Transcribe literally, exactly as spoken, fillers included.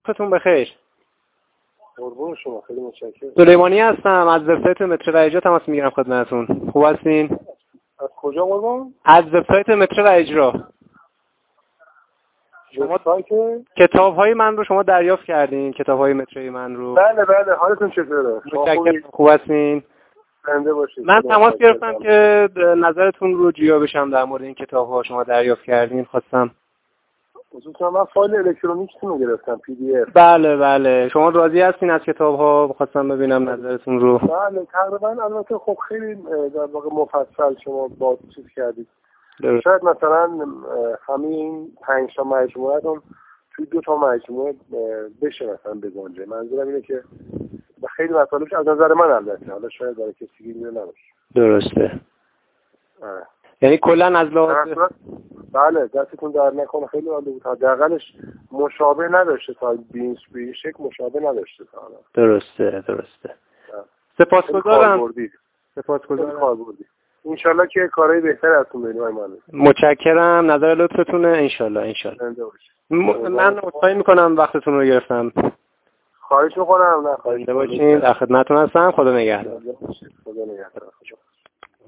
وقتتون بخیر. قربون شما، خیلی متشکرم. سلیمانی هستم از وبسایت مترو و اجرا تماس میگیرم خدمتتون. خوب هستین؟ از کجا قربان؟ از وبسایت مترو و اجرا. شما سایت کتاب‌های من رو شما دریافت کردین، کتاب‌های متروی من رو. بله بله، حالتون چطوره؟ متشکرم. خوب هستین؟ زنده باشید. من تماس گرفتم که نظرتون رو جویا بشم در مورد این کتاب‌ها. شما دریافت کردین، خواستم. خصوصا من فایل الکترونیکتون رو گرفتم، پی دی اف. بله بله. شما راضی هستین از کتاب‌ها؟ خواستم ببینم نظرتون رو. بله تقریبا. البته خب خیلی در واقع مفصل شما با چیز کردید. درست. شاید مثلا همین پنج تا مجموعه‌تون توی دو تا مجموعه بشه مثلا بگنجه. منظورم اینه که خیلی مطالبش از نظر من البته، حالا شاید برای کسی دیگه نباشه. درسته. آه. یعنی کلا از لحاظ بله دستتون در نکنه، خیلی عالی بود. حداقلش مشابه نداشته تا بیست بیست یک مشابه نداشته تا حالا. درسته درسته. سپاسگزارم. سپاسگزارم. کاربردی. انشالله که کارهای بهتری ازتون ببینیم. من متشکرم. نظر لطفتونه. انشالله انشالله. م... من عذرخواهی میکنم وقتتون رو گرفتم. خواهش میکنم. نه خواهش باشین. در خدمتتون هستم. خدا نگهدار. خدا نگهدار.